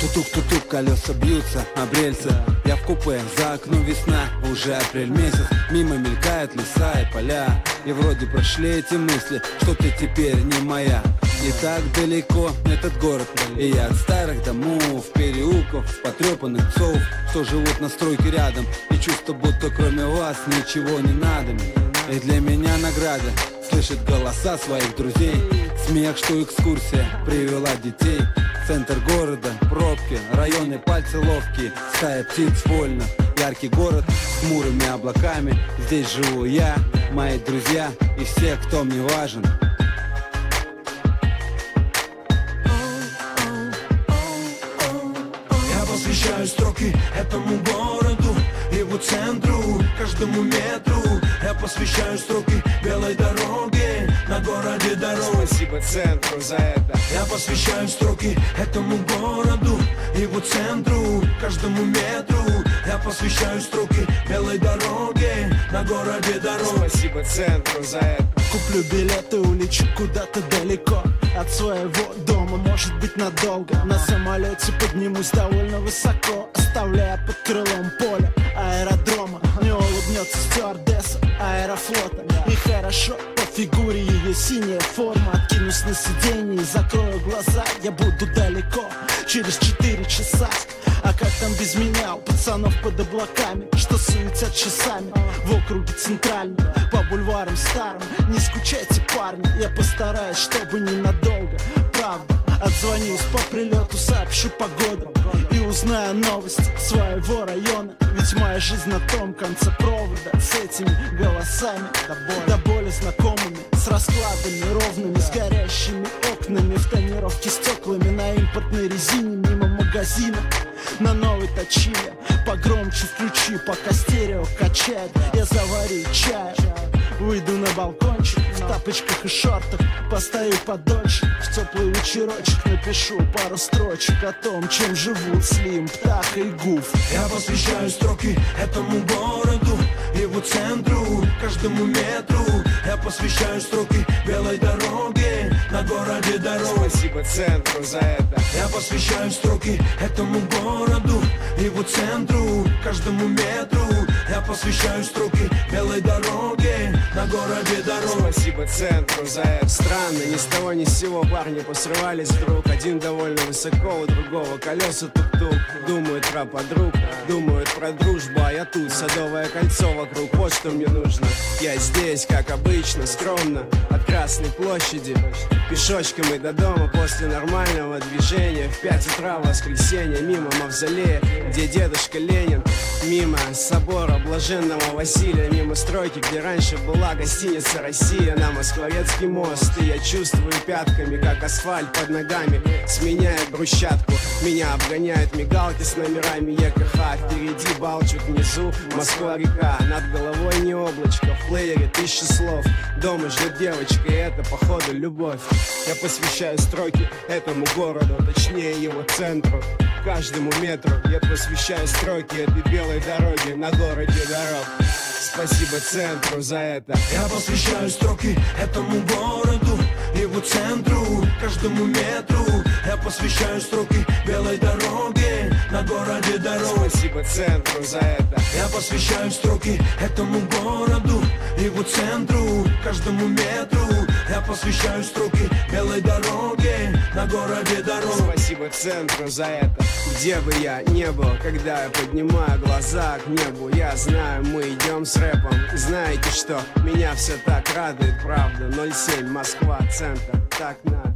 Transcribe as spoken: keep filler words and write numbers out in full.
Тук-тук-тук-тук, колеса бьются об рельсы. Я в купе, за окном весна, уже апрель месяц. Мимо мелькают леса и поля, и вроде прошли эти мысли, что ты теперь не моя. Не так далеко этот город, и я от старых домов, переулков, потрепанных псов, что живут на стройке рядом, и чувство, будто кроме вас ничего не надо мне. И для меня награда слышать голоса своих друзей, смех, что экскурсия привела детей. Центр города, пробки, районы пальцы ловкие, стая птиц вольно. Яркий город с хмурыми облаками, здесь живу я, мои друзья и все, кто мне важен. Я посвящаю строки этому городу, его центру, каждому метру. Я посвящаю строки белой дороге, на городе дорог. Спасибо центру за это. Я посвящаю строки этому городу, его центру, каждому метру. Я посвящаю строки белой дороге, на городе дорог. Спасибо центру за это. Куплю билеты, улечу куда-то далеко от своего дома, может быть надолго. На самолете поднимусь довольно высоко, оставляя под крылом поле аэродрома. Мне улыбнется стюардесса аэрофлота, и хорошо по фигуре ее синяя форма. Откинусь на сиденье и закрою глаза, я буду далеко через четыре часа. А как там без меня, у пацанов под облаками, что суетят часами в округе центральном, по бульварам старым. Не скучайте, парни, я постараюсь, чтобы ненадолго. Правда, отзвонюсь по прилету, сообщу погоду и узнаю новости своего района. Ведь моя жизнь на том конце провода, с этими голосами до боли, до боли знакомыми, с раскладами ровными, с горящими окнами, в тонировке стеклами, на импортной резине мимо магазина. На новой точиле погромче включи, пока стерео качает. Я заварю чай, выйду на балкончик в тапочках и шортах, постою подольше, в теплый вечерочек напишу пару строчек о том, чем живут Слим, Птаха и Гуф. Я посвящаю строки этому городу, его центру, каждому метру. Я посвящаю строки белой дороге, на городе дорог. Спасибо центру за это. Я посвящаю строки этому городу, его центру, каждому метру. Я посвящаю строки белой дороге, на городе дорог. Спасибо центру за это. Странно, ни с того ни с сего парни посрывались вдруг. Один довольно высоко, у другого колеса тук-тук. Думают про подруг, думают про дружбу, а я тут, Садовое кольцо вокруг, вот что мне нужно. Я здесь, как обычно, скромно, от Красной площади, пешочком и до дома после нормального движения. В пять утра в воскресенье, мимо мавзолея, где дедушка Ленин, мимо собора Блаженного Василия, мимо стройки, где раньше была гостиница «Россия», на Москворецкий мост. И я чувствую пятками, как асфальт под ногами сменяет брусчатку. Меня обгоняют мигалки с номерами ЕКХ. Впереди Балчук, внизу Москва-река. Над головой не облачко, в плеере тысячи слов. Дома ждет девочка, и это походу любовь. Я посвящаю строки этому городу, точнее его центру, каждому метру. Я посвящаю строки этой белой дороги, на городе дорог. Спасибо центру за это. Я посвящаю строки этому городу, его центру, каждому метру. Я посвящаю строки белой дороге, на городе дорог. Спасибо центру за это. Я посвящаю строки этому городу, его центру, каждому метру. Я посвящаю строки белой дороге, на городе дорог. Спасибо центру за это. Где бы я не был, когда я поднимаю глаза к небу, я знаю, мы идем с рэпом. Знаете что, меня все так радует, правда. ноль семь Москва, центр, так надо.